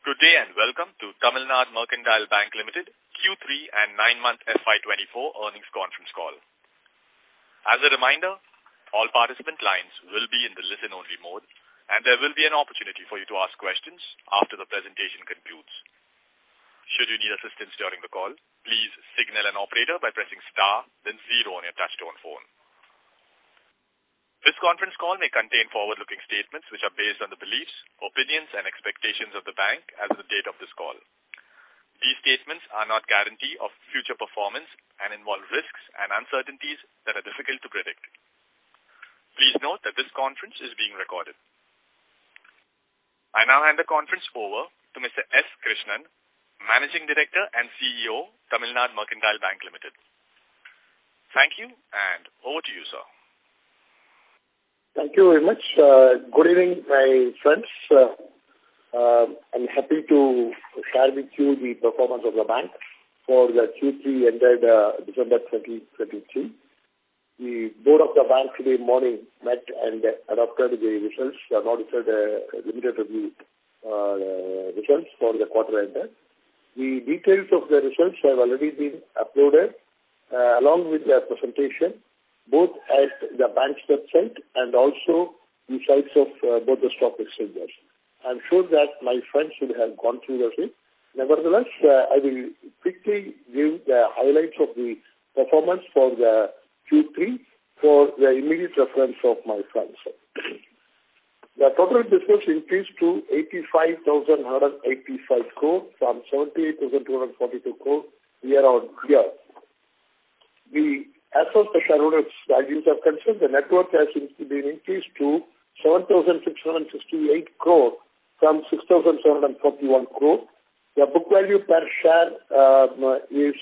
Good day and welcome to Tamil Nadu Mercantile Bank Limited Q3 and 9-month FY24 earnings conference call. As a reminder, all participant lines will be in the listen-only mode and there will be an opportunity for you to ask questions after the presentation concludes. Should you need assistance during the call, please signal an operator by pressing star, then 0 on your touchtone phone. This conference call may contain forward-looking statements which are based on the beliefs, opinions and expectations of the bank as of the date of this call. These statements are not guarantee of future performance and involve risks and uncertainties that are difficult to predict. Please note that this conference is being recorded. I now hand the conference over to Mr. S. Krishnan, Managing Director and CEO, Tamil Nadu Mercantile Bank Limited. Thank you and over to you, sir. Thank you very much. Good evening, my friends. I'm happy to share with you the performance of the bank for the Q3 ended December 2023. The board of the bank today morning met and adopted the results, audited limited review results for the quarter ended. The details of the results have already been uploaded along with the presentation, both at the bank's website and also the sites of both the stock exchanges. I'm sure that my friends should have gone through the same. Nevertheless, I will quickly give the highlights of the performance for the Q3 for the immediate reference of my friends. The total business increased to 85,185 crore from 78,242 crore year on year. As far as the shareholders' values are concerned, the net worth has been increased to 7,668 crore from 6,741 crore. The book value per share is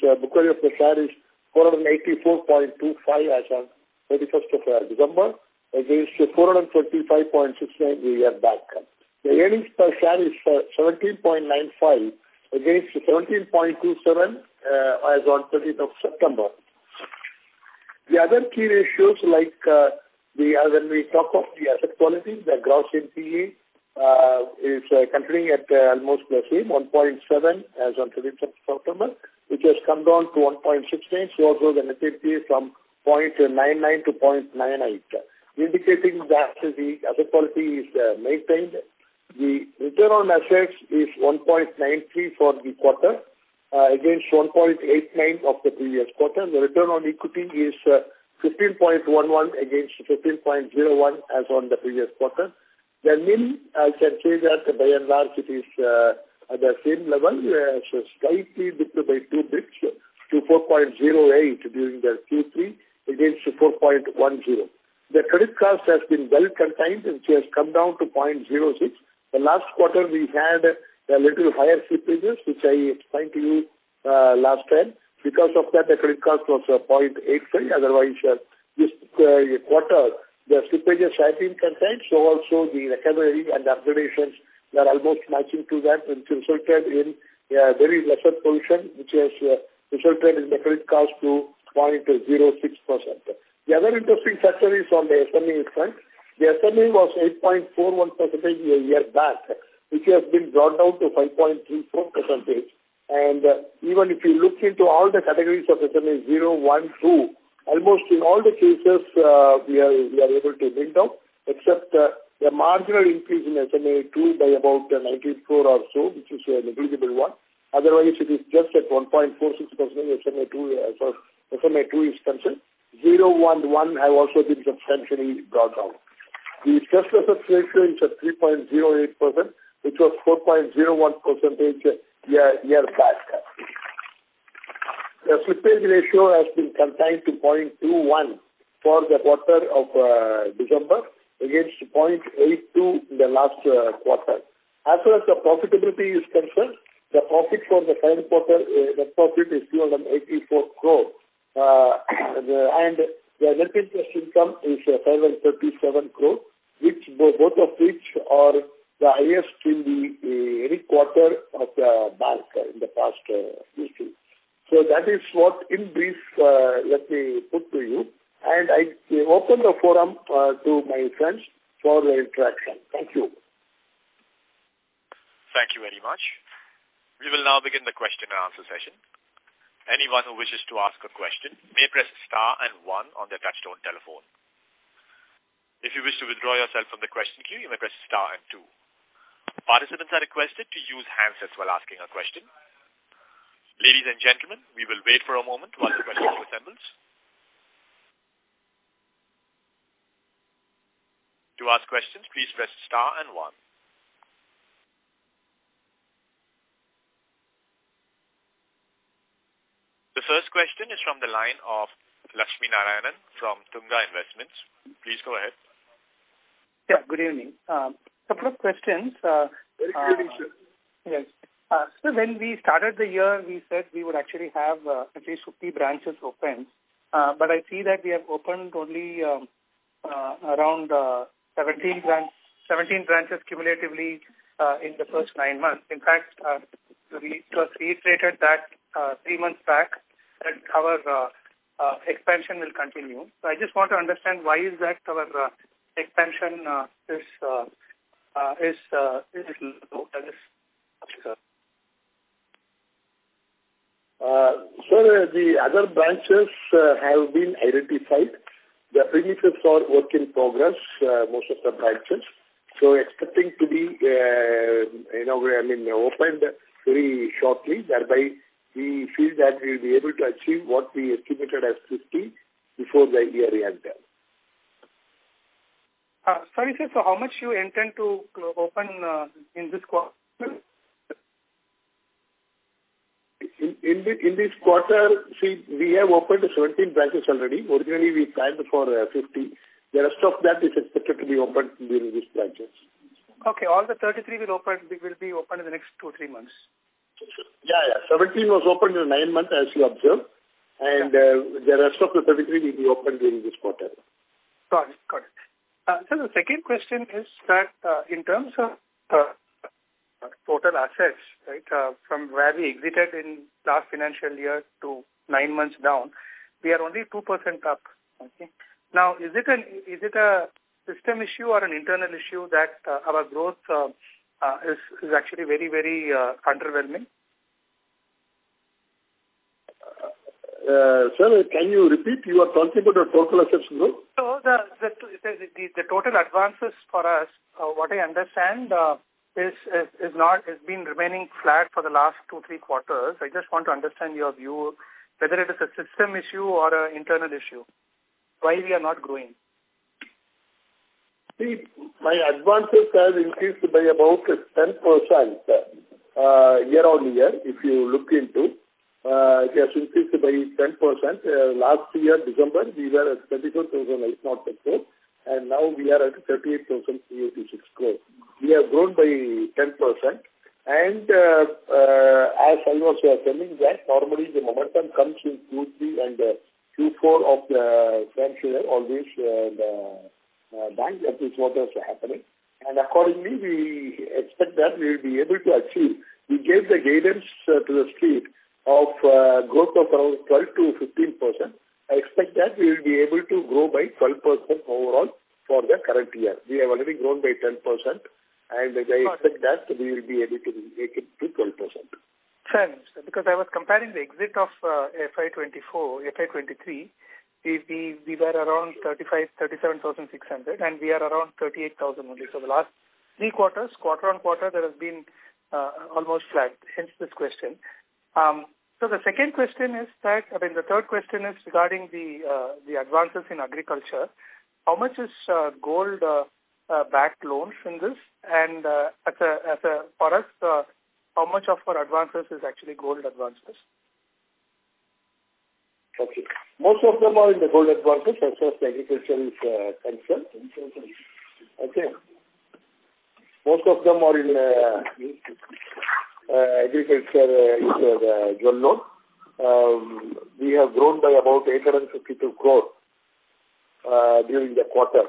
484.25 as on 31st of December against 425.69 a year back. The earnings per share is 17.95 against 17.27 as on 30th of September. The other key ratios like when we talk of the asset quality, the gross NPA is continuing at almost the same, 1.7 as on 30th of September, which has come down to 1.69, so also the net NPA from 0.99 to 0.98, indicating that the asset quality is maintained. The return on assets is 1.93 for the quarter, against 1.89 of the previous quarter. The return on equity is 15.11 against 15.01 as on the previous quarter. The NIM, I can say that by and large it is at the same level, so slightly dipped by 2 bits to 4.08 during the Q3 against 4.10. The credit cost has been well contained, which has come down to 0.06. The last quarter we had a little higher slippages, which I explained to you last time. Because of that, the credit cost was 0.85. Otherwise, this quarter, the slippages have been contained. So also the recovery and upgradations are almost matching to that, which resulted in a very lesser position, which has resulted in the credit cost to 0.06%. The other interesting factor is on the SME front. The SME was 8.41% a year back, which has been brought down to 5.34%. And even if you look into all the categories of SMA 0, 1, 2, almost in all the cases we are able to bring down, except the marginal increase in SMA 2 by about 19 crore or so, which is a negligible one. Otherwise, it is just at 1.46% SMA 2 as far as SMA 2 is concerned. 0, 1, 1 have also been substantially brought down. The stress asset ratio is at 3.08%, which was 4.01% year back. The slippage ratio has been contained to 0.21 for the quarter of December against 0.82 in the last quarter. As far as the profitability is concerned, the profit for the current quarter, net profit is 284 crore. And the net interest income is 537 crore, which both of which are the highest in the any quarter of the bank in the past history. So that is what, in brief, let me put to you. And I open the forum to my friends for the interaction. Thank you. Thank you very much. We will now begin the question and answer session. Anyone who wishes to ask a question may press star and 1 on their touchtone telephone. If you wish to withdraw yourself from the question queue, you may press star and 2. Participants are requested to use handsets while asking a question. Ladies and gentlemen, we will wait for a moment while the question queue assembles. To ask questions, please press star and 1. The first question is from the line of Lakshmi Narayanan from Tunga Investments. Please go ahead. Yeah, good evening. Couple of questions. Very good evening, sir. Yes. So when we started the year, we said we would actually have at least 50 branches open. But I see that we have opened only around 17 branches cumulatively in the first 9 months. In fact, it was reiterated that 3 months back that our expansion will continue. So I just want to understand why is that our expansion is low. Sir, the other branches have been identified. The premises are work in progress, most of the branches. So expecting to be, opened very shortly. Thereby, we feel that we will be able to achieve what we estimated as 50 before the year end. Sorry, sir. So how much you intend to open in this quarter? In this quarter, see, we have opened 17 branches already. Originally, we planned for 50. The rest of that is expected to be opened during these branches. Okay, all the 33 will be open in the next 2-3 months. Yeah. 17 was opened in 9 months, as you observed, and the rest of the 33 will be opened during this quarter. Got it. So the second question is that in terms of total assets, right, from where we exited in last financial year to 9 months down, we are only 2% up. Okay. Now, is it a system issue or an internal issue that our growth is actually very, very underwhelming? Sir, can you repeat? You are talking about the total assets growth? So the total advances for us, what I understand is been remaining flat for the last 2-3 quarters. I just want to understand your view, whether it is a system issue or an internal issue. Why we are not growing? See, my advances have increased by about 10% year on year. If you look into, it has increased by 10%. Last year, December, we were at 34,800 crore, and now we are at 38,386 crore. We have grown by 10%. And as I was telling that, normally the momentum comes in Q3 and Q4 of the financial year, always the bank, that is what is happening. And accordingly, we expect that we will be able to achieve. We gave the guidance to the street of growth of around 12 to 15%. I expect that we will be able to grow by 12% overall for the current year. We have already grown by 10%, and I expect that we will be able to make it to 12%. Fair, because I was comparing the exit of FY24, FY23, we were around 37,600 and we are around 38,000 only. So the last 3 quarters, quarter on quarter, there has been almost flat, hence this question. So the second question is that, the third question is regarding the advances in agriculture. How much is gold backed loans in this? And for us, how much of our advances is actually gold advances? Okay. Most of them are in the gold advances as far as agriculture is concerned. Okay. Most of them are in agriculture is gold loan. We have grown by about 852 crore during the quarter.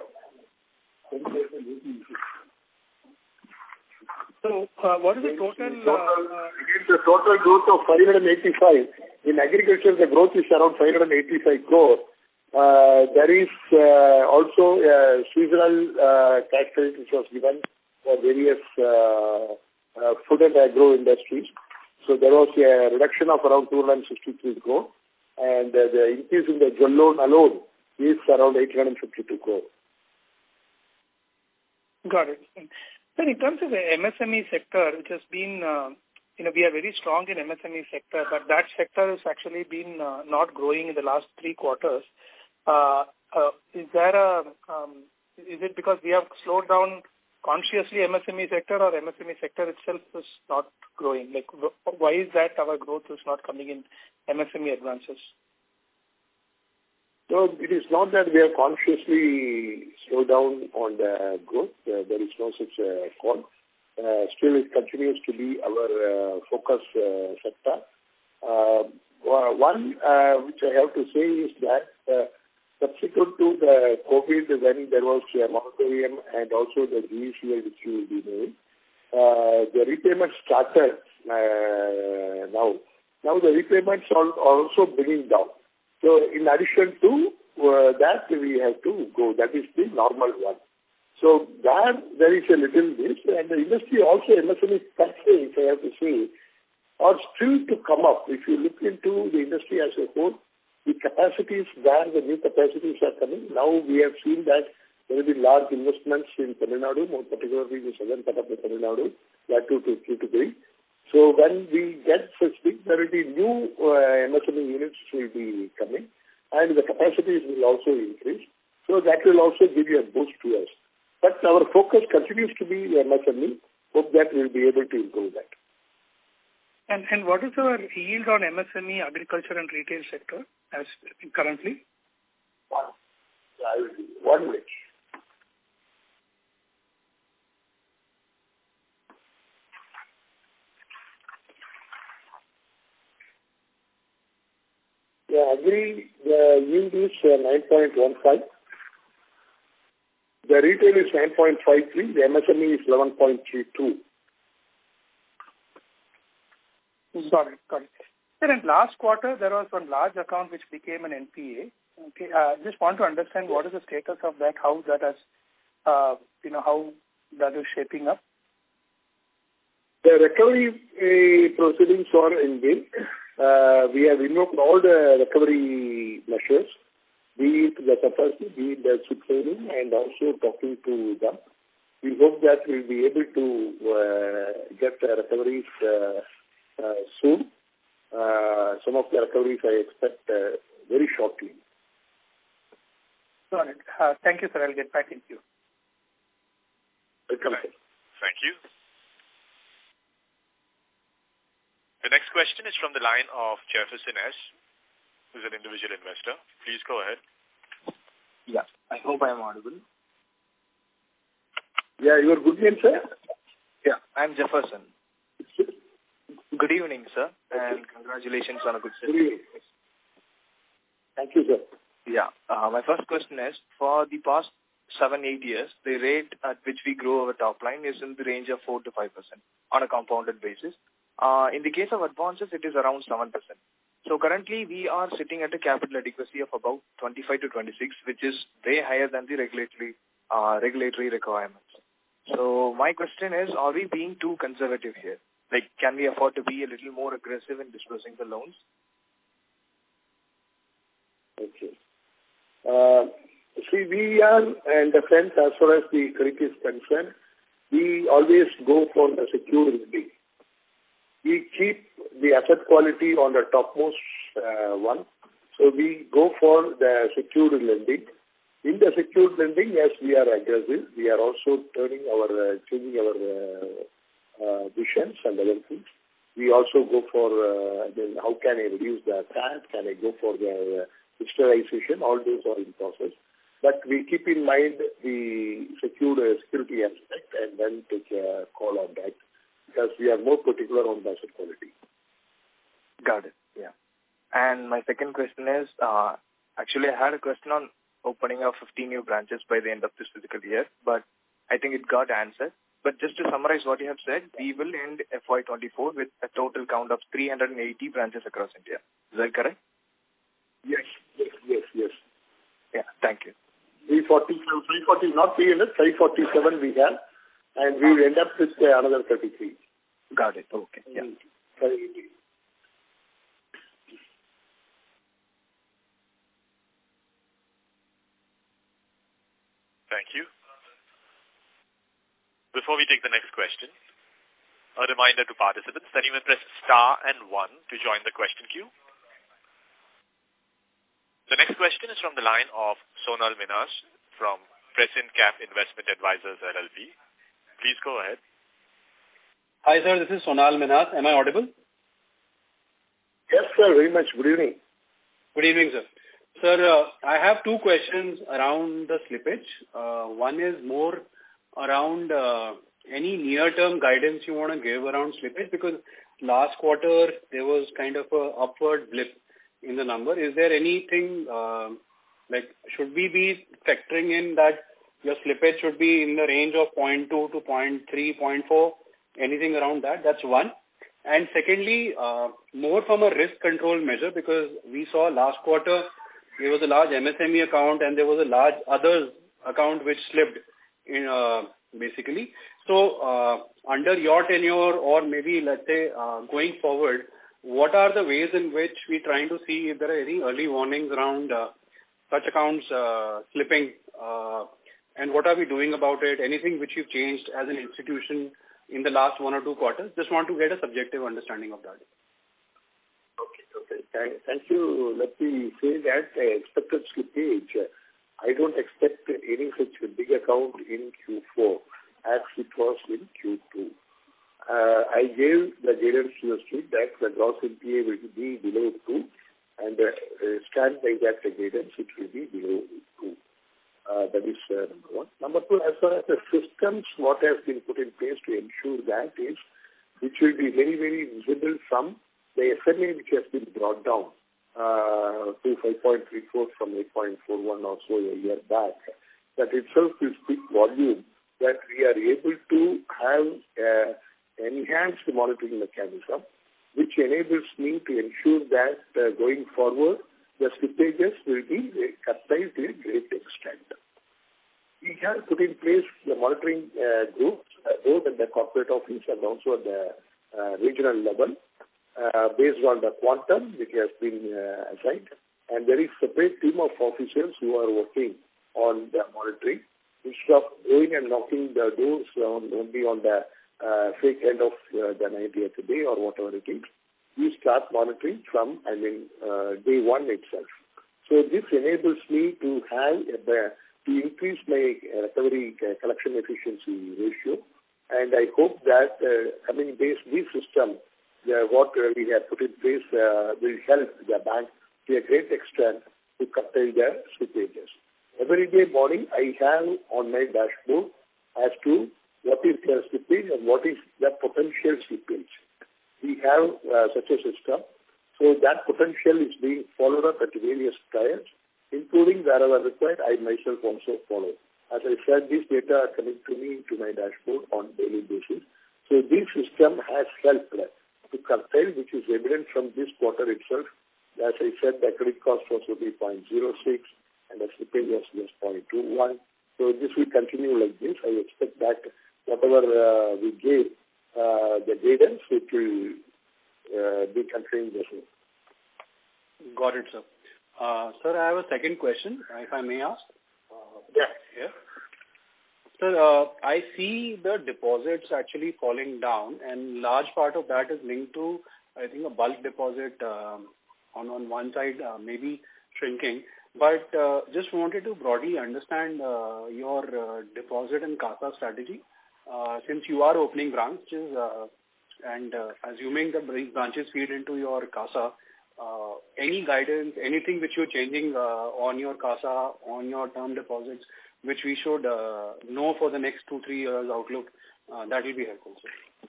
So, what is the total? The total growth of 585. In agriculture, the growth is around 585 crore. There is also a seasonal tax credit which was given for various food and agro industries. So there was a reduction of around 263 crore, and the increase in the jewel loan alone is around 852 crore. Got it. Then in terms of the MSME sector, which has been, we are very strong in MSME sector, but that sector has actually been not growing in the last 3 quarters. Is it because we have slowed down consciously MSME sector, or MSME sector itself is not growing? Like, why is that our growth is not coming in MSME advances? No, it is not that we have consciously slowed down on the growth. There is no such call. Still, it continues to be our focus sector. One which I have to say is that subsequent to the COVID, when there was a moratorium and also the GECL which you will be knowing, the repayments started now. Now the repayments are also bringing down. So in addition to that, we have to go. That is the normal one. So there is a little this, and the industry also, MSME countries, I have to say, are still to come up. If you look into the industry as a whole, the capacities where the new capacities are coming, now we have seen that there will be large investments in Tamil Nadu, more particularly the southern part of the Tamil Nadu, that to 3. So when we get such things, there will be new MSME units will be coming, and the capacities will also increase. So that will also give you a boost to us. But our focus continues to be MSME. Hope that we'll be able to improve that. And what is our yield on MSME, agriculture and retail sector as currently? 1 minute. Yeah, agri, the yield is 9.15. The retail is 9.53. The MSME is 11.32. Got it. Sir, in last quarter, there was one large account which became an NPA. Okay, just want to understand what is the status of that, how that has, how that is shaping up. The recovery proceedings are engaged. We have invoked all the recovery measures, be it the capacity, be it the training, and also talking to them. We hope that we'll be able to get the recoveries soon. Some of the recoveries I expect very shortly. Got it. Thank you, sir. I'll get back into you. Welcome. Thank you. The next question is from the line of Jefferson S., who's an individual investor. Please go ahead. Yeah, I hope I am audible. Yeah, your good name, sir? Yeah, I'm Jefferson. Good evening, sir, and congratulations on a good session. Good evening. Thank you, sir. Yeah, my first question is, for the past 7-8 years, the rate at which we grow our top line is in the range of 4 to 5% on a compounded basis. In the case of advances, it is around 7%. So currently, we are sitting at a capital adequacy of about 25 to 26, which is way higher than the regulatory requirements. So my question is, are we being too conservative here? Like, can we afford to be a little more aggressive in disbursing the loans? Okay. See, we are, in the sense, as far as the credit is concerned, we always go for the secure lending. We keep the asset quality on the topmost one. So we go for the secured lending. In the secured lending, yes, we are aggressive. We are also changing our visions and other things. We also go for how can I reduce the tax? Can I go for the digitalization? All those are in process. But we keep in mind the security aspect and then take a call on that, because we are more particular on the asset quality. Got it. Yeah. And my second question is, actually I had a question on opening of 15 new branches by the end of this physical year, but I think it got answered. But just to summarize what you have said, we will end FY24 with a total count of 380 branches across India. Is that correct? Yes. Yeah, thank you. 340, not 300, 547 we have, and we will end up with another 33. Got it. Okay. Yeah. Thank you. Before we take the next question, a reminder to participants that you may press star and 1 to join the question queue. The next question is from the line of Sonal Minhas from Crescent Cap Investment Advisors LLP. Please go ahead. Hi, sir. This is Sonal Minhas. Am I audible? Yes, sir. Very much. Good evening. Good evening, sir. Sir, I have two questions around the slippage. One is more around any near-term guidance you want to give around slippage, because last quarter there was kind of a upward blip in the number. Is there anything, should we be factoring in that your slippage should be in the range of 0.2 to 0.3, 0.4, anything around that? That's one. And secondly, more from a risk control measure, because we saw last quarter there was a large MSME account and there was a large others account which slipped in basically. So under your tenure, or maybe let's say going forward, what are the ways in which we're trying to see if there are any early warnings around such accounts slipping, and what are we doing about it? Anything which you've changed as an institution in the last 1 or 2 quarters? Just want to get a subjective understanding of that. Okay. Thank you. Let me say that expected slippage, I don't expect any such big account in Q4 as it was in Q2. I gave the guidance to the street that the gross NPA will be below 2, and stand by that guidance, it will be below 2. That is number one. Number two, as far as the systems, what has been put in place to ensure that is, which will be very, very visible from the SMA which has been brought down to 5.34 from 8.41 or so a year back. That itself will speak volume that we are able to have enhanced monitoring mechanism, which enables me to ensure that going forward, the slippages will be curtailed to a great extent. We have put in place the monitoring groups, both at the corporate office and also at the regional level, based on the quantum which has been assigned. And there is a separate team of officials who are working on the monitoring. Instead of going and knocking the doors only on the fake end of the 90th day or whatever it is, we start monitoring from, day one itself. So this enables me to have to increase my recovery collection efficiency ratio. And I hope that coming days, this system, what we have put in place will help the bank to a great extent to curtail their slippages. Every day morning, I have on my dashboard as to what is their slippage and what is the potential slippage. We have such a system. So that potential is being followed up at various times, including wherever required, I myself also follow. As I said, these data are coming to me to my dashboard on daily basis. So this system has helped to curtail, which is evident from this quarter itself. As I said, the credit cost was only 0.06 and the slippage was just 0.21. So this will continue like this. I expect that whatever we gave the guidance, it will be continuing the same. Got it, sir. Sir, I have a second question, if I may ask. Yeah. Sir, I see the deposits actually falling down, and large part of that is linked to, I think, a bulk deposit on one side, maybe shrinking. But just wanted to broadly understand your deposit and CASA strategy. Since you are opening branches and assuming the branches feed into your CASA, any guidance, anything which you're changing on your CASA, on your term deposits, which we should know for the next 2-3 years outlook, that will be helpful, sir.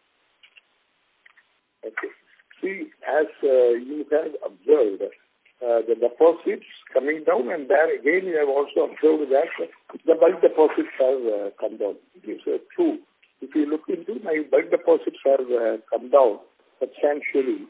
Okay. See, as you have observed, the deposits coming down, and there again you have also observed that the bulk deposits have come down. It is true. If you look into my bulk deposits have come down substantially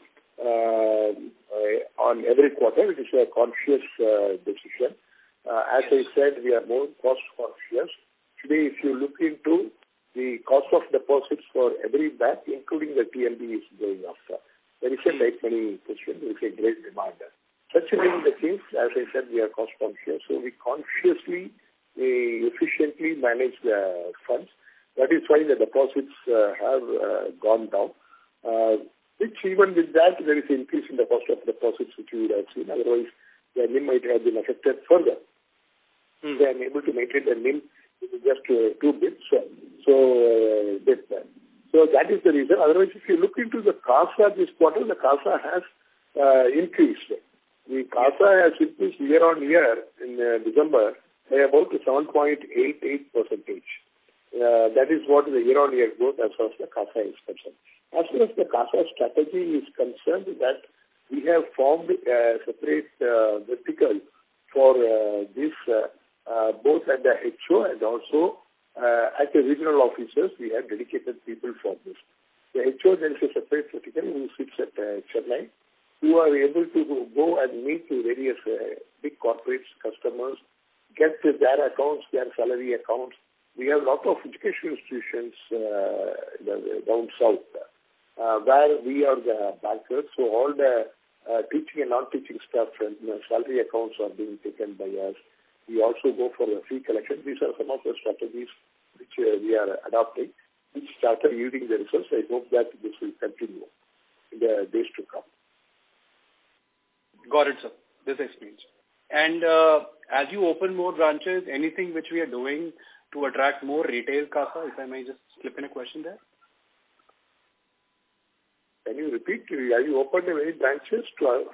on every quarter. It is a conscious decision. As I said, we are more cost conscious. Today, if you look into the cost of deposits for every bank, including the TNB, is going up. There is a tight money position. There is a great demand. Such being the case, as I said, we are cost conscious, so we consciously, efficiently manage the funds. That is why the deposits have gone down. Which even with that, there is an increase in the cost of deposits, which you would have seen. Otherwise, the NIM might have been affected further. They are able to maintain the NIM just 2 bits. So that is the reason. Otherwise, if you look into the CASA this quarter, the CASA has increased. The CASA has increased year on year in December by about 7.88%. That is what the year-on-year growth as far as the CASA is concerned. As far as the CASA strategy is concerned, that we have formed a separate vertical for this, both at the HO and also at the regional offices. We have dedicated people for this. The HO, there is a separate vertical who sits at Chennai, who are able to go and meet the various big corporates, customers, get their accounts, their salary accounts. We have a lot of education institutions down south where we are the bankers. So all the teaching and non-teaching staff and salary accounts are being taken by us. We also go for a fee collection. These are some of the strategies which we are adopting, which started yielding the results. I hope that this will continue in the days to come. Got it, sir. This explains. And as you open more branches, anything which we are doing to attract more retail CASA, if I may just slip in a question there? Can you repeat? Have you opened any branches?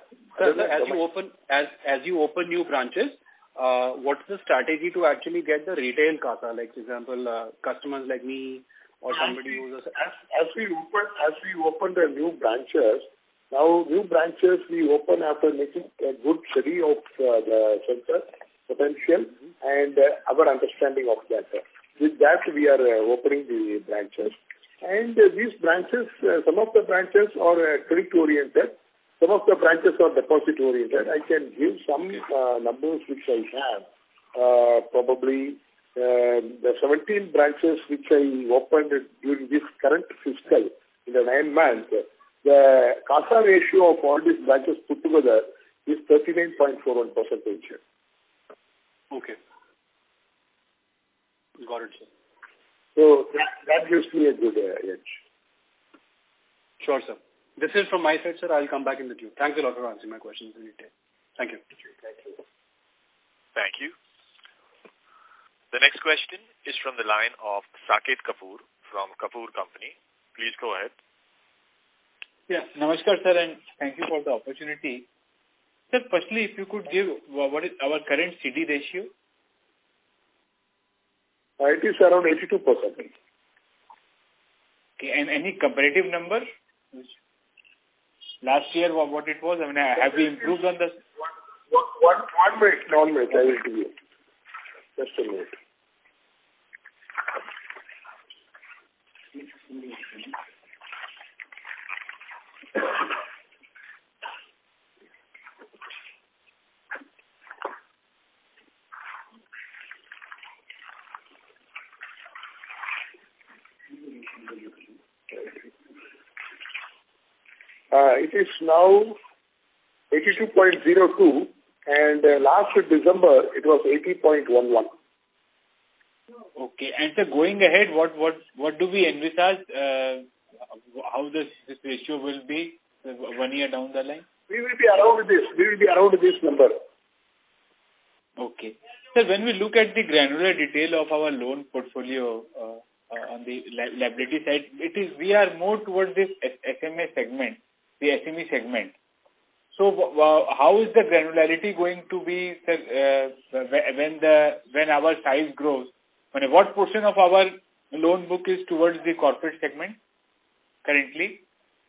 As you open new branches, what's the strategy to actually get the retail CASA? Like, for example, customers like me or somebody who's as we open the new branches. Now, new branches we open after making a good study of the center potential and our understanding of that. With that, we are opening the branches. And these branches, some of the branches are credit-oriented, some of the branches are deposit-oriented. I can give some numbers which I have. Probably the 17 branches which I opened during this current fiscal in the 9 months, the CASA ratio of all these branches put together is 39.41%. Okay. Got it, sir. So that gives me a good edge. Sure, sir. This is from my side, sir. I'll come back in the queue. Thanks a lot for answering my questions in detail. Thank you. Thank you. The next question is from the line of Saket Kapoor from Kapoor Company. Please go ahead. Yeah, namaskar, sir, and thank you for the opportunity. Sir, firstly, if you could give what is our current CD ratio? It is around 82%. Okay, and any comparative number? Last year, what it was? I mean, have we improved on this? One minute, I will give you. Just a minute. It is now 82.02 and last December it was 80.11. Okay, and so going ahead, what do we envisage? How this ratio will be 1 year down the line? We will be around this. We will be around this number. Okay. Sir, when we look at the granular detail of our loan portfolio on the liability side, we are more towards this SMA segment, the SME segment. So how is the granularity going to be, sir, when our size grows? I mean, what portion of our loan book is towards the corporate segment currently?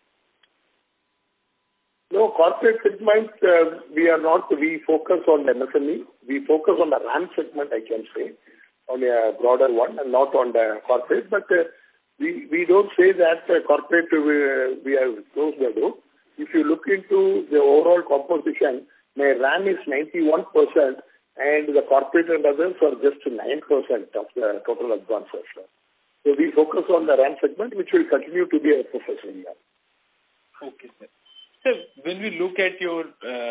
No, corporate segment, we focus on the MSME. We focus on the RAM segment, I can say, on a broader one and not on the corporate. But we don't say that corporate we have closed the door. If you look into the overall composition, my RAM is 91% and the corporate and others are just 9% of the total advances. So we focus on the RAM segment, which will continue to be a focus area. Okay, sir. So when we look at your,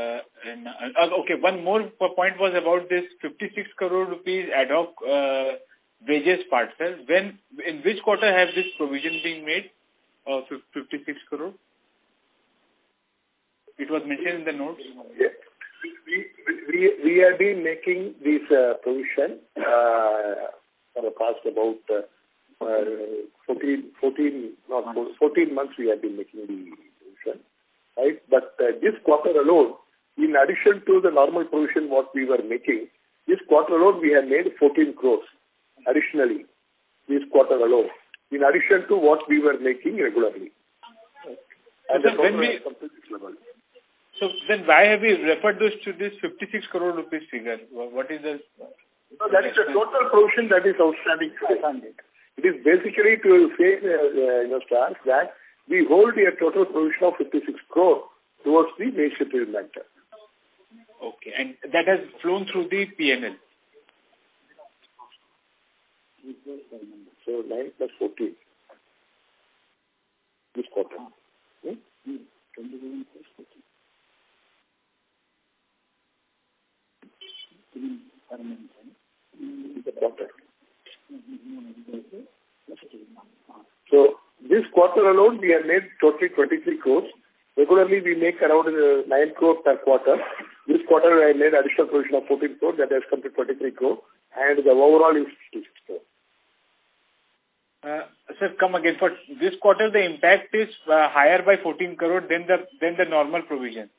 one more point was about this 56 crore rupees ad hoc wages part, sir. In which quarter have this provision been made of 56 crore? It was mentioned in the notes. Yeah. We have been making this provision for the past about 14 months we have been making the provision, right? But this quarter alone, in addition to the normal provision what we were making, this quarter alone we have made 14 crores additionally, this quarter alone, in addition to what we were making regularly. And so then why have we referred this to this 56 crore rupees figure? What is the... No, that is the total provision that is outstanding. It is basically to say, stars, that we hold a total provision of 56 crore towards the wage settlement. Okay, and that has flown through the P&L. So 9 plus 14 this quarter. So this quarter alone we have made totally 23 crores. Regularly we make around 9 crores per quarter. This quarter I made additional provision of 14 crores, that has come to 23 crores, and the overall is 56 crores. Sir, come again. For this quarter, the impact is higher by 14 crore than the normal provision.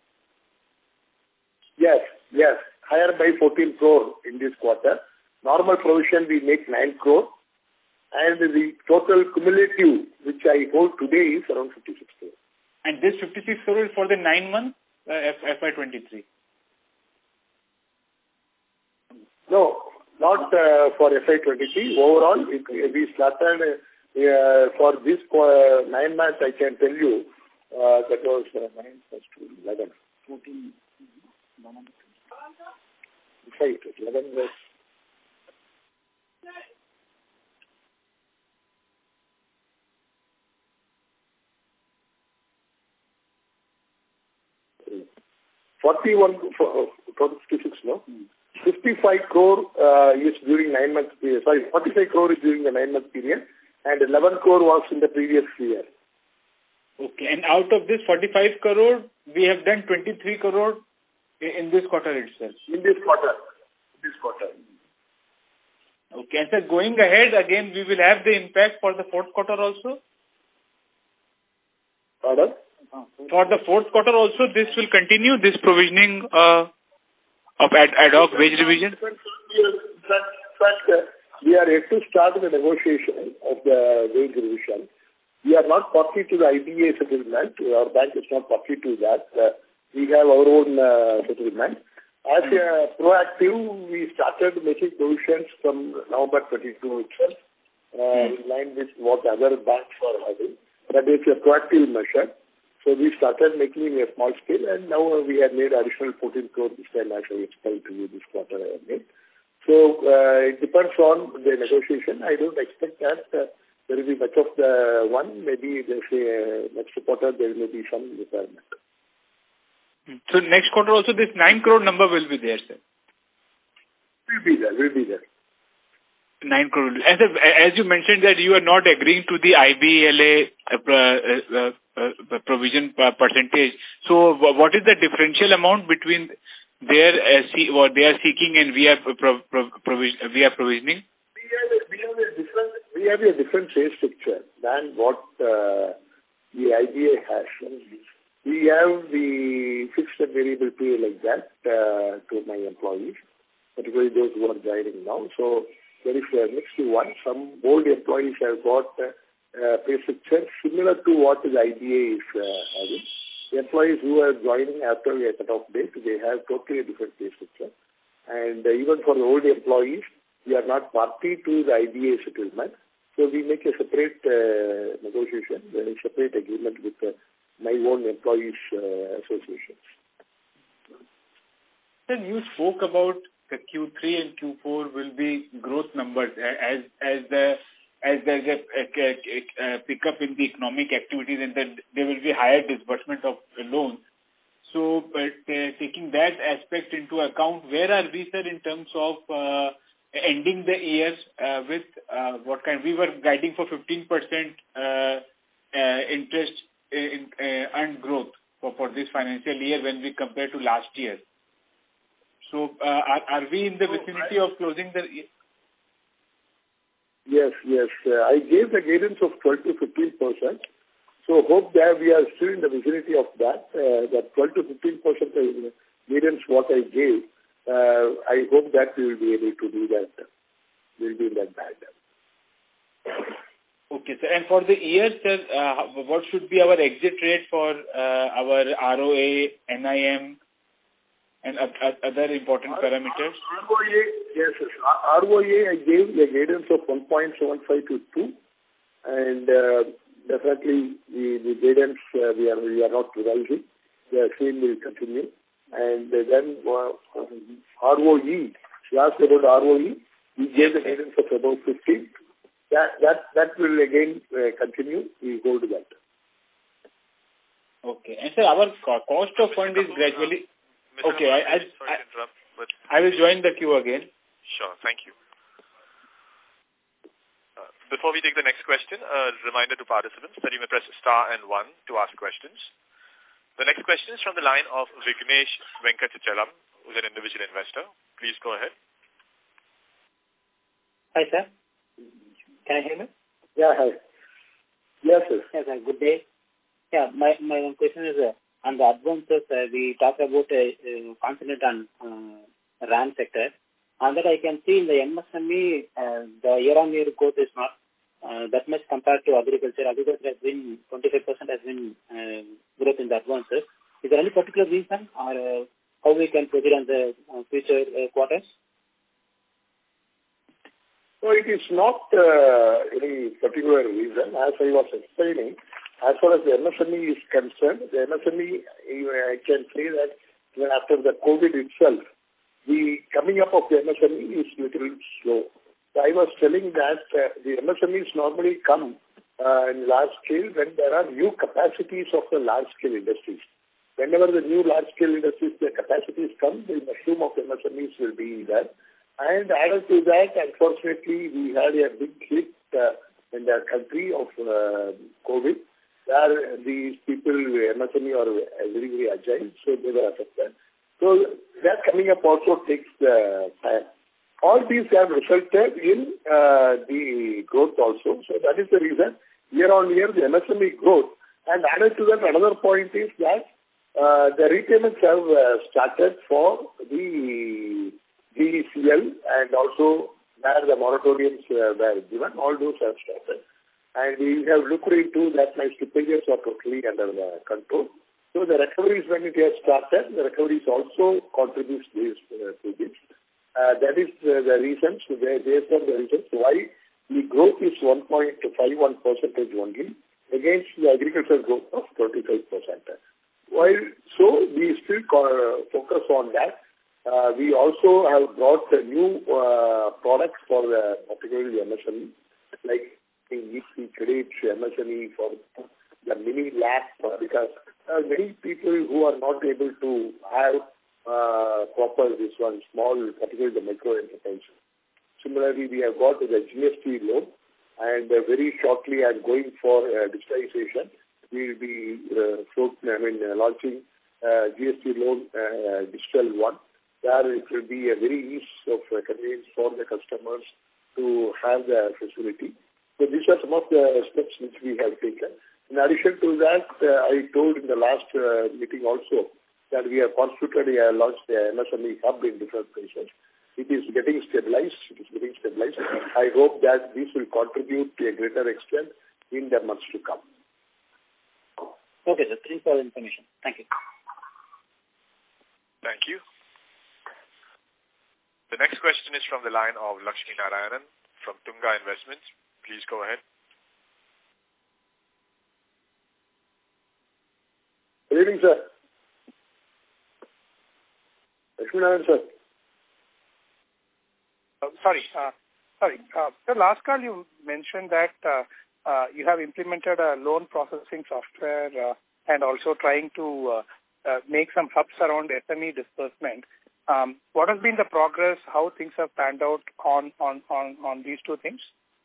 Yes, higher by 14 crore in this quarter. Normal provision we make 9 crore, and the total cumulative which I hold today is around 56 crore. And this 56 crore is for the 9 months FY23. No, not for FY23. Overall, we started for this 9 months, I can tell you, that was 9 plus 2, 11, 14, 11 was... Total 56, no? 55 crore is during 9 months period. Sorry, 45 crore is during the 9 month period, and 11 crore was in the previous year. Okay, and out of this 45 crore, we have done 23 crore in this quarter itself. In this quarter. Okay, and sir, going ahead again, we will have the impact for the fourth quarter also? Pardon? For the fourth quarter also, this will continue, this provisioning of ad hoc wage revision? We are yet to start the negotiation of the wage revision. We are not party to the IBA settlement. Our bank is not party to that. We have our own settlement. As a proactive, we started making provisions from November 22 itself, in line with what other banks are having. That is a proactive measure. So we started making in a small scale, and now we have made additional 14 crore this time, as I explained to you this quarter I have made. So it depends on the negotiation. I don't expect that there will be much of the one. Maybe they say next quarter there may be some requirement. So next quarter also this 9 crore number will be there, sir? Will be there. 9 crore. As you mentioned that you are not agreeing to the IBLA provision percentage. So what is the differential amount between what they are seeking and we are provisioning? We have a different pay structure than what the IBA has. We have the fixed and variable pay like that to my employees, particularly those who are joining now. So there is a mixed one. Some old employees have got pay structure similar to what the IBA is having. The employees who are joining after a cut-off date, they have totally a different pay structure. And even for the old employees, we are not party to the IBA settlement. So we make a separate negotiation, a separate agreement with my own employees associations. Then you spoke about the Q3 and Q4 will be growth numbers as the as there's a pickup in the economic activities, and then there will be higher disbursement of loans. So, taking that aspect into account, where are we, sir, in terms of ending the year with what kind? We were guiding for 15% interest in earned growth for this financial year when we compare to last year. So, are we in the vicinity of closing the year? Yes. I gave the guidance of 12 to 15%. So hope that we are still in the vicinity of that. That 12 to 15% guidance what I gave. I hope that we will be able to do that. We'll be in that band. Okay, sir. And for the year, sir, what should be our exit rate for our ROA, NIM, and other important parameters? ROA, yes. ROA, I gave a guidance of 1.75 to 2. And definitely the guidance we are not revising. The same will continue. And then ROE, you asked about ROE. We gave the guidance of about 15. That will again continue. We go to that. Okay. And sir, our cost of fund is gradually... Mr. Okay, sorry to interrupt, but I will join the queue again. Sure, thank you. Before we take the next question, a reminder to participants that you may press star and 1 to ask questions. The next question is from the line of Vignesh Venkatachalam, who is an individual investor. Please go ahead. Hi, sir. Can you hear me? Yeah, hi. Yes, sir. Yes, sir. Good day. Yeah, my one question is on the advances. We talked about confident on RAM sector. And that I can see in the MSME, the year-on-year growth is not that much compared to agriculture. Agriculture has been 25% has been growth in the advances. Is there any particular reason or how we can proceed on the future quarters? So it is not any particular reason. As I was explaining, as far as the MSME is concerned, the MSME, I can say that even after the COVID itself, the coming up of the MSME is little slow. So I was telling that the MSMEs normally come in large scale when there are new capacities of the large scale industries. Whenever the new large scale industries, the capacities come, the mushroom of MSMEs will be there. And added to that, unfortunately, we had a big hit in the country of COVID. Where these people, MSME, are very, very agile, so they were affected. So that coming up also takes time. All these have resulted in the growth also. So that is the reason, year on year, the MSME growth. And added to that, another point is that the repayments have started for the GECL and also where the moratoriums were given. All those have started. And we have looked into that my slippages are totally under control. So the recoveries, when it has started, the recoveries also contributes to this. That is the reasons, based on the reasons why the growth is 1.51% only against the agricultural growth of 35%. While so we still focus on that. We also have brought new products for particularly the MSME, like easy credit MSME for the mini LAP, because many people who are not able to have proper this one, small, particularly the micro enterprise. Similarly, we have got the GST loan, and very shortly I'm going for digitalization. We will be launching GST loan digital one. There it will be a very ease of convenience for the customers to have the facility. So these are some of the steps which we have taken. In addition to that, I told in the last meeting also that we have constituted, launched the MSME hub in different places. It is getting stabilized. I hope that this will contribute to a greater extent in the months to come. Okay, sir. Thanks for the information. Thank you. Thank you. The next question is from the line of Lakshmi Narayanan from Tunga Investments. Please go ahead. Good evening, sir. Lakshmi Narayanan, sir. Sorry. Sorry. The last call you mentioned that you have implemented a loan processing software and also trying to make some hubs around SME disbursement. What has been the progress? How things have panned out on these two things?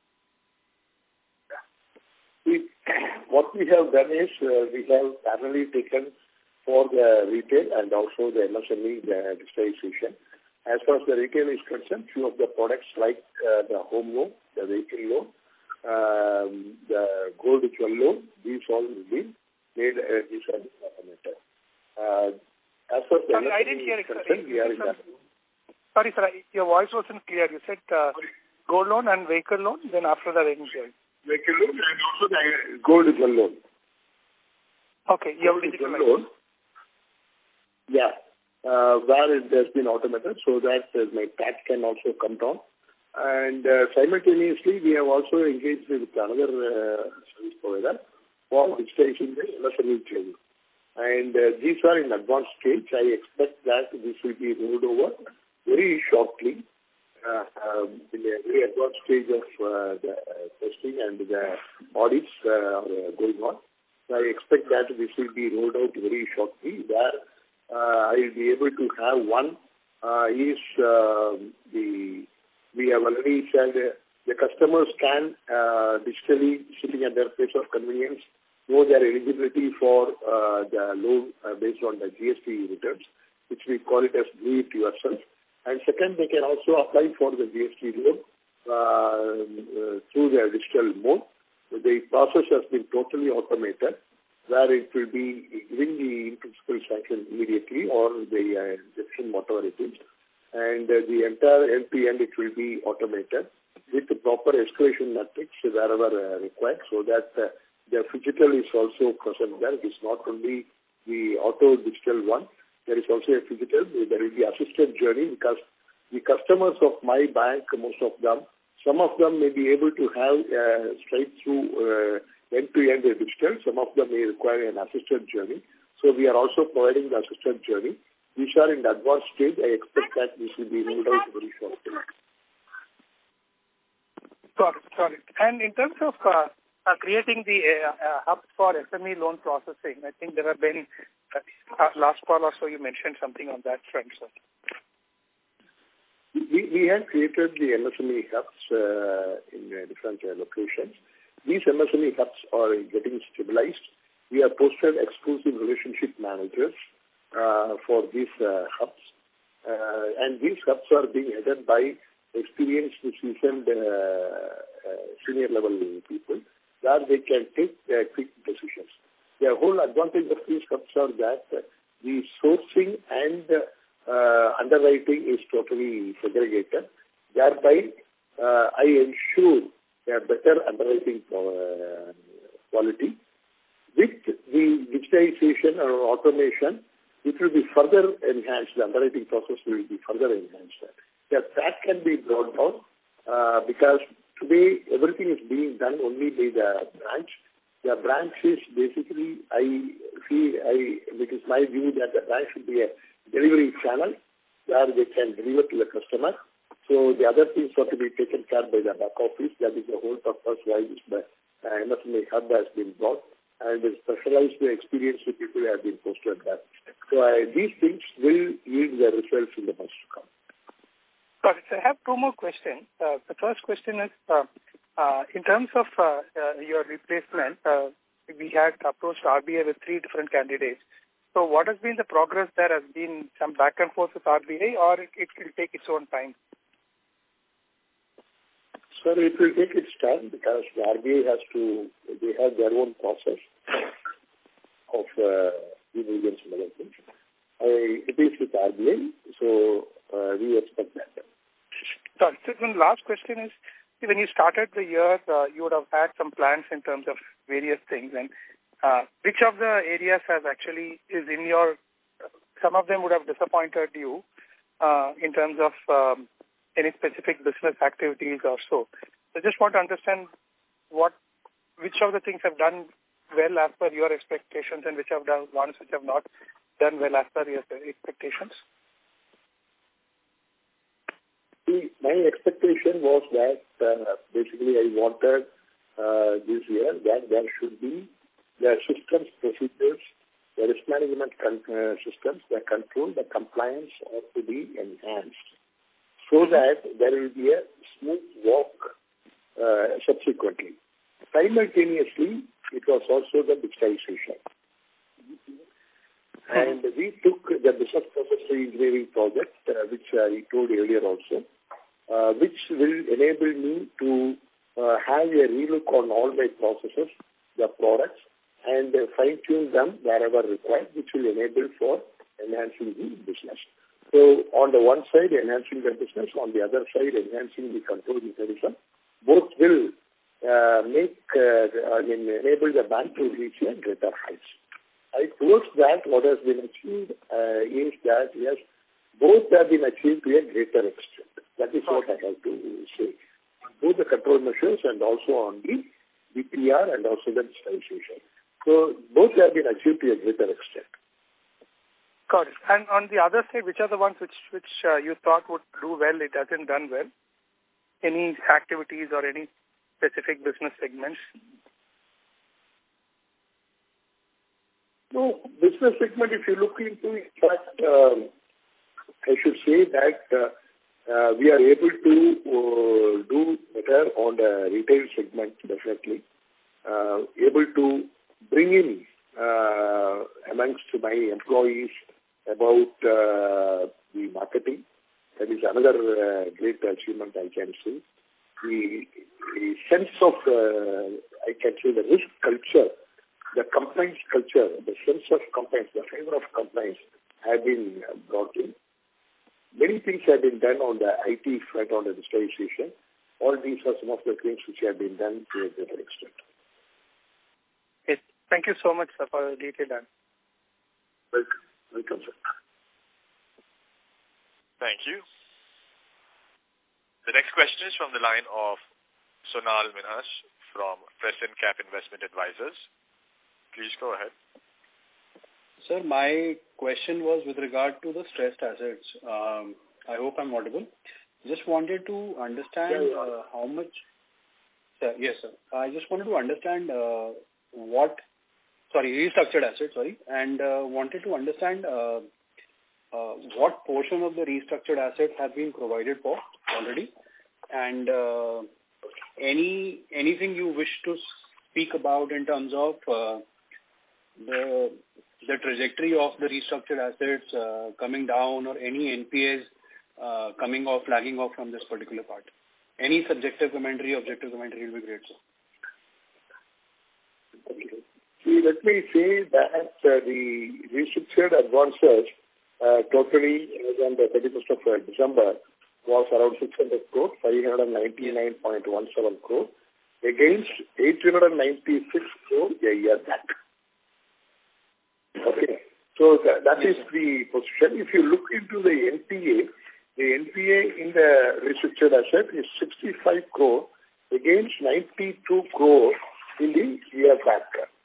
What we have done is we have parallelly taken for the retail and also the MSME the digitization. As far as the retail is concerned, few of the products like the home loan, the vehicle loan, the gold jewel loan, these all will be made these are automated. As far as the I didn't hear it. Sorry, sir, your voice wasn't clear. You said gold loan and vehicle loan, then after that I didn't hear it. Vehicle loan and also the gold jewel loan. Okay, you have digital loan. Yeah. Where it has been automated so that my tax can also come down. And simultaneously, we have also engaged with another service provider for digitizing the MSME training. And these are in advanced stage. I expect that this will be rolled over very shortly in a very advanced stage of the testing and the audits going on. So I expect that this will be rolled out very shortly where I will be able to have one we have already said the customers can digitally sitting at their place of convenience know their eligibility for the loan based on the GST returns, which we call it as do it yourself. And second, they can also apply for the GST loan through their digital mode. The process has been totally automated, where it will be giving the in-principle sanction immediately or the exemption, whatever it is. And the entire end-to-end, it will be automated with the proper escalation metrics wherever required so that the phygital is also present there. It is not only the auto digital one. There is also a phygital. There will be assisted journey because the customers of my bank, most of them, some of them may be able to have straight through end-to-end digital. Some of them may require an assisted journey. So we are also providing the assisted journey. These are in the advanced stage. I expect that this will be rolled out very shortly. Got it. And in terms of creating the hub for SME loan processing, I think there have been, last call or so you mentioned something on that front, sir. We have created the MSME hubs in different locations. These MSME hubs are getting stabilized. We have posted exclusive relationship managers for these hubs. And these hubs are being headed by experienced, seasoned senior level people where they can take quick decisions. The whole advantage of these hubs are that the sourcing and underwriting is totally segregated. Thereby, I ensure a better underwriting quality. With the digitization or automation, it will be further enhanced. The underwriting process will be further enhanced. That can be brought down because today everything is being done only by the branch. The branch is basically, it is my view that the branch should be a delivery channel where they can deliver to the customer. So the other things have to be taken care by the back office. That is the whole purpose why this MSME hub has been brought. And the specialized experienced people have been posted there. So these things will yield the results in the months to come. Got it. So I have two more questions. The first question is, in terms of your replacement, we had approached RBI with 3 different candidates. So what has been the progress? There has been some back and forth with RBI or it will take its own time? Sir, it will take its time because the RBI they have their own process of due diligence and other things. It is with RBI, so we expect that. Sorry, so the last question is, when you started the year, you would have had some plans in terms of various things, and which of the areas has actually some of them would have disappointed you in terms of any specific business activities or so. I just want to understand which of the things have done well as per your expectations and which have done ones which have not done well as per your expectations. See, my expectation was that basically I wanted this year that there should be the systems, procedures, the risk management systems, the control, the compliance ought to be enhanced so that there will be a smooth walk subsequently. Simultaneously, it was also the digitization. And we took the business process engineering project, which I told earlier also, which will enable me to have a relook on all my processes, the products, and fine-tune them wherever required, which will enable for enhancing the business. So on the one side, enhancing the business, on the other side, enhancing the control mechanism. Both will enable the bank to reach a greater heights. Towards that, what has been achieved is that, yes, both have been achieved to a greater extent. That is what I have to say. Both the control measures and also on the BPR and also the digitalization. So both have been achieved to a greater extent. Got it. And on the other side, which are the ones which you thought would do well, it hasn't done well? Any activities or any specific business segments? No, business segment, if you look into it, in fact, I should say that we are able to do better on the retail segment, definitely. Able to bring in amongst my employees about the marketing. That is another great achievement, I can say. The sense of, I can say, the risk culture, the compliance culture, the sense of compliance, the favor of compliance have been brought in. Many things have been done on the IT front, on the digitalization. All these are some of the things which have been done to a greater extent. Yes. Thank you so much, sir, for the detailed answer. Welcome, sir. Thank you. The next question is from the line of Sonal Minhas from Crescent Cap Investment Advisors. Please go ahead. Sir, my question was with regard to the stressed assets. I hope I'm audible. Just wanted to understand how much... Sir, yes, sir. I just wanted to understand restructured assets, and wanted to understand what portion of the restructured assets have been provided for already, and anything you wish to speak about in terms of the trajectory of the restructured assets coming down, or any NPAs coming off, lagging off from this particular part. Any subjective commentary, objective commentary will be great, sir. Okay. See, let me say that the restructured advances totally as on the 31st of December was around 600 crore, 599.17 crore against 896 crore a year back. Okay. So that is the position. If you look into the NPA in the restructured asset is 65 crore against 92 crore in the year back.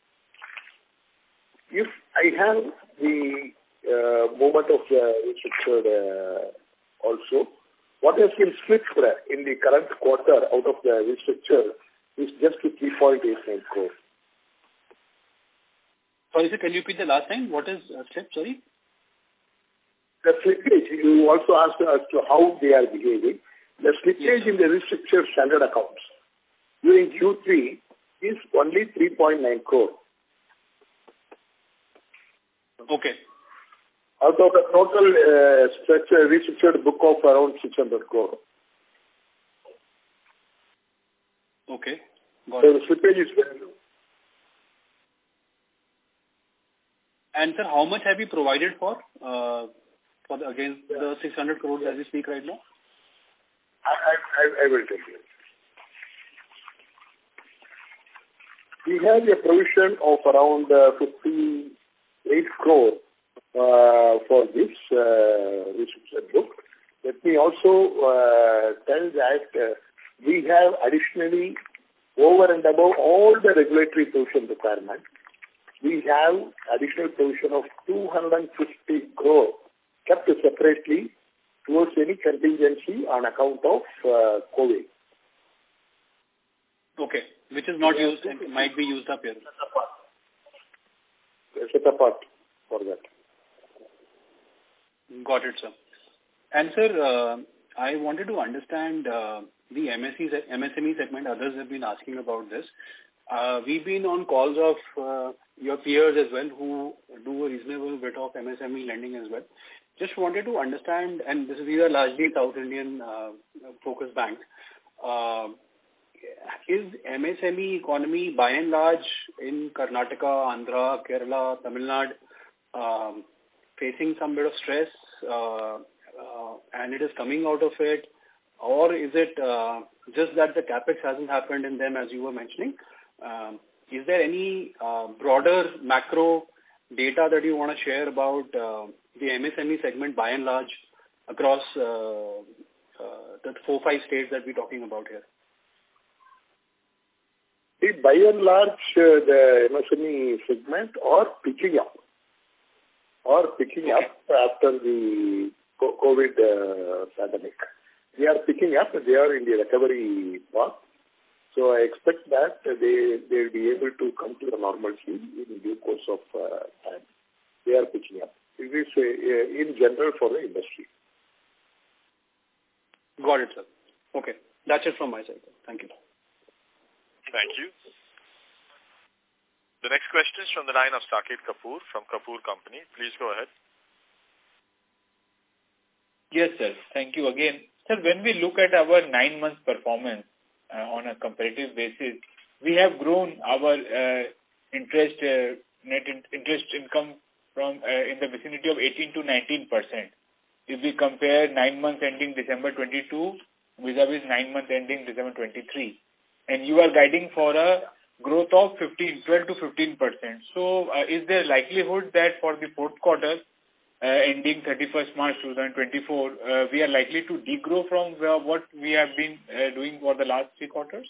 If I have the movement of the restructured also, what has been split in the current quarter out of the restructure is just 3.89 crore. Sorry, sir, can you repeat the last time? What is split, sorry? The slippage, you also asked as to how they are behaving. The slippage in the restructured standard accounts during Q3 is only 3.9 crore. Okay. Out of the total restructured book of around 600 crore. Okay. So the slippage is very low. And sir, how much have you provided for against the 600 crores as we speak right now? I will tell you. We have a provision of around 58 crore for this restructured book. Let me also tell that we have additionally, over and above all the regulatory provision requirement, we have additional provision of 250 crore kept separately towards any contingency on account of COVID. Okay, which is not used and might be used up here. Set apart for that. Got it, sir. And sir, I wanted to understand the MSME segment. Others have been asking about this. We've been on calls of your peers as well who do a reasonable bit of MSME lending as well. Just wanted to understand, and these are largely South Indian focused banks. Is MSME economy by and large in Karnataka, Andhra, Kerala, Tamil Nadu facing some bit of stress and it is coming out of it? Or is it just that the capex hasn't happened in them as you were mentioning? Is there any broader macro data that you want to share about the MSME segment by and large across the 4-5 states that we're talking about here? By and large, the MSME segment are picking up after the COVID pandemic. They are picking up. They are in the recovery path. So I expect that they'll be able to come to the normalcy in due course of time. They are picking up. It is in general for the industry. Got it, sir. Okay. That's it from my side. Thank you. Thank you. The next question is from the line of Saket Kapoor from Kapoor Company. Please go ahead. Yes, sir. Thank you again. Sir, when we look at our 9 months performance on a comparative basis, we have grown our net interest income from in the vicinity of 18 to 19%. If we compare 9 months ending December 22 vis-a-vis 9 months ending December 23. And you are guiding for a growth of 12 to 15%. So is there likelihood that for the fourth quarter, ending 31st March 2024, we are likely to degrow from what we have been doing for the last 3 quarters?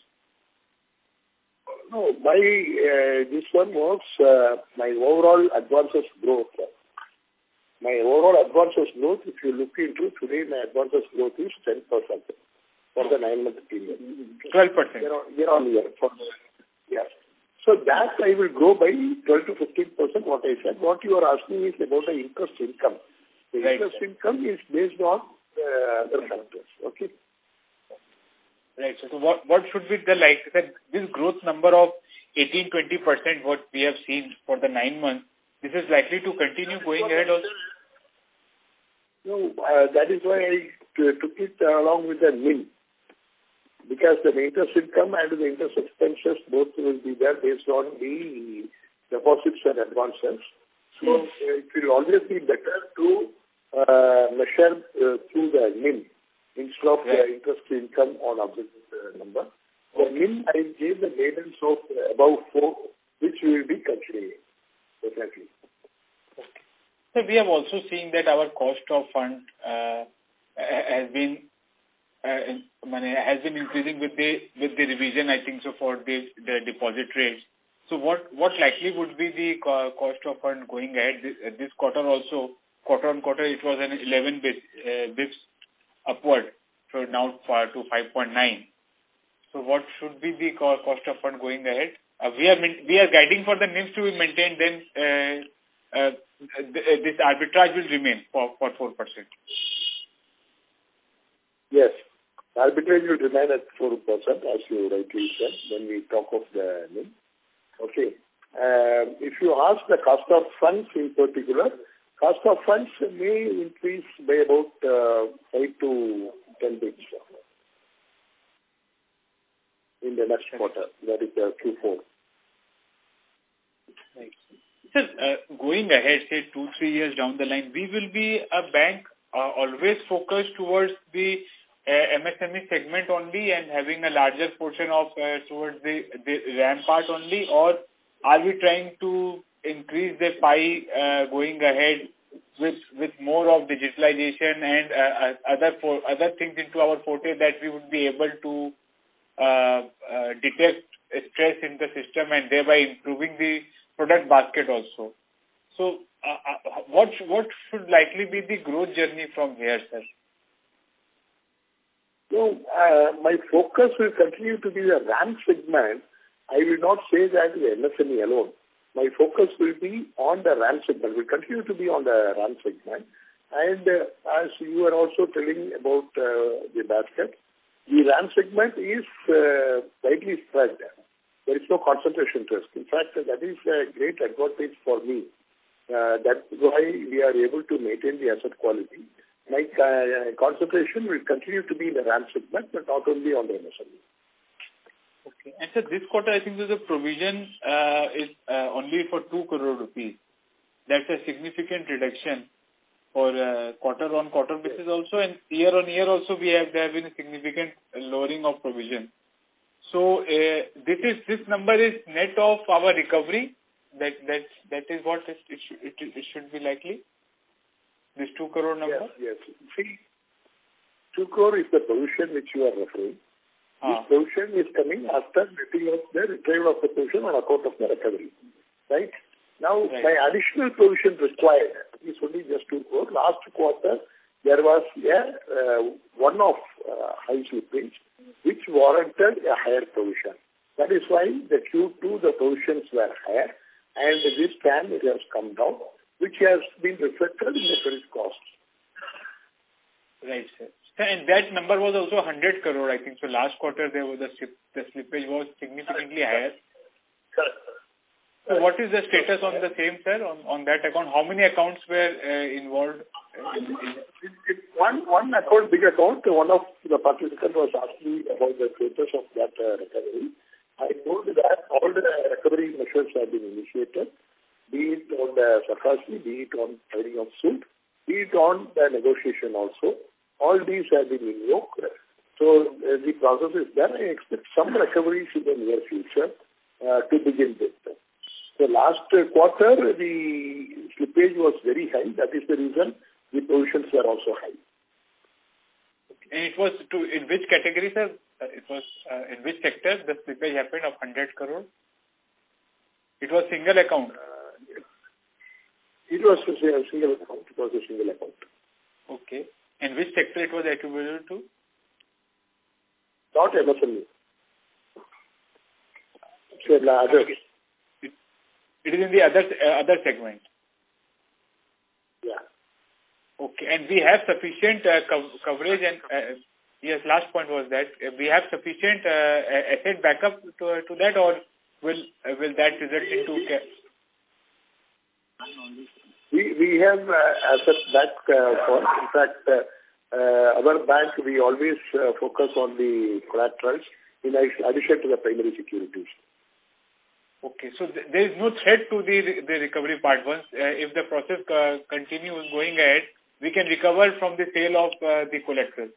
No, this one was my overall advances growth. My overall advances growth, if you look into today, my advances growth is 10%. For the 9-month period. 12%. Year on year. Yes. So that I will grow by 12 to 15%, what I said. What you are asking is about the interest income. The interest income is based on other factors. Okay. Right. So what should be this growth number of 18-20% what we have seen for the 9 months, this is likely to continue going ahead also? No, that is why I took it along with the NIM. Because the interest income and the interest expenses both will be there based on the deposits and advances. So it will always be better to measure through the NIM instead of the interest income on absolute number. The NIM, I gave the guidance of above 4, which we will be continuing. Definitely. Okay. So we have also seen that our cost of fund has been increasing with the revision, I think so, for the deposit rates. So what likely would be the cost of fund going ahead? This quarter also, quarter on quarter, it was an 11 bits upward, so now to 5.9. So what should be the cost of fund going ahead? We are guiding for the NIMs to be maintained, then this arbitrage will remain for 4%. Yes. Arbitrage will remain at 4%, as you rightly said, when we talk of the NIM. Okay. If you ask the cost of funds in particular, cost of funds may increase by about 5 to 10 bits in the next quarter, that is Q4. Right. Sir, going ahead, say 2-3 years down the line, we will be a bank always focused towards the MSME segment only and having a larger portion of towards the RAM part only, or are we trying to increase the pie going ahead with more of digitalization and other things into our forte that we would be able to detect stress in the system and thereby improving the product basket also? So what should likely be the growth journey from here, sir? No, my focus will continue to be the RAM segment. I will not say that the MSME alone. My focus will be on the RAM segment. Will continue to be on the RAM segment. And as you are also telling about the basket, the RAM segment is widely spread. There is no concentration risk. In fact, that is a great advantage for me. That's why we are able to maintain the asset quality. My concentration will continue to be in the RAM segment, but not only on the MSME. Okay. And so this quarter, I think the provision is only for 2 crore rupees. That's a significant reduction for quarter-on-quarter basis also, and year-on-year also there have been a significant lowering of provision. So this number is net of our recovery. That is what it should be likely. This 2 crore number? Yes. See, 2 crore is the provision which you are referring. This provision is coming after getting out the retrieval of the provision on account of the recovery. Right? Now, my additional provision required is only just 2 crore. Last quarter, there was a one-off high slippage which warranted a higher provision. That is why the Q2, the provisions were higher, and this time it has come down, which has been reflected in the credit costs. Right, sir. And that number was also 100 crore, I think. So last quarter, there was the slippage was significantly higher. Correct. So what is the status on the same, sir, on that account? How many accounts were involved? One account, big account, one of the participants was asking about the status of that recovery. I told that all the recovery measures have been initiated, be it on the SARFAESI, be it on filing of suit, be it on the negotiation also. All these have been invoked. So the process is done. I expect some recoveries in the near future to begin with. So last quarter, the slippage was very high. That is the reason the provisions were also high. And it was in which category, sir? It was in which sector the slippage happened of 100 crore? It was single account. It was a single account. It was a single account. Okay. And which sector it was attributable to? Not MSME. It is in the other segment. Yeah. Okay. And we have sufficient coverage and yes, last point was that we have sufficient asset backup to that, or will that result into? We have assets back for. In fact, our bank, we always focus on the collaterals in addition to the primary securities. Okay, so there is no threat to the recovery part. Once if the process continues going ahead, we can recover from the sale of the collateral.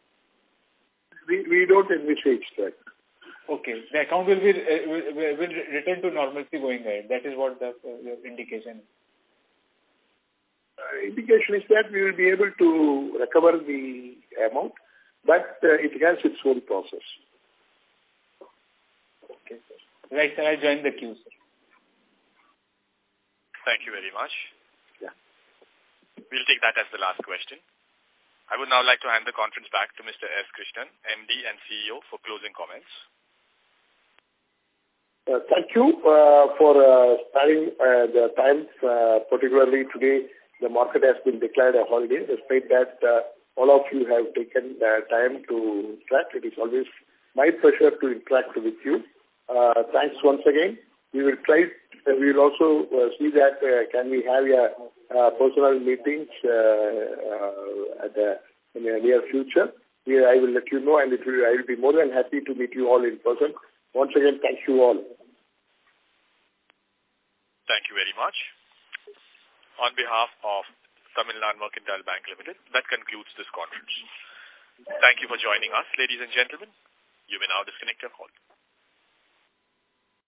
We don't envisage that. Okay, the account will return to normalcy going ahead. That is what the indication is. Indication is that we will be able to recover the amount, but it has its own process. Okay, sir. Right, sir. I join the queue, sir. Thank you very much. Yeah. We'll take that as the last question. I would now like to hand the conference back to Mr. S. Krishnan, MD and CEO, for closing comments. Thank you for sparing the time, particularly today. The market has been declared a holiday. Despite that, all of you have taken time to interact. It is always my pleasure to interact with you. Thanks once again. We will try. We will also see that can we have personal meetings in the near future. I will let you know, and I will be more than happy to meet you all in person. Once again, thank you all. Thank you very much. On behalf of Tamil Nadu Mercantile Bank Limited, that concludes this conference. Thank you for joining us, ladies and gentlemen. You may now disconnect your call.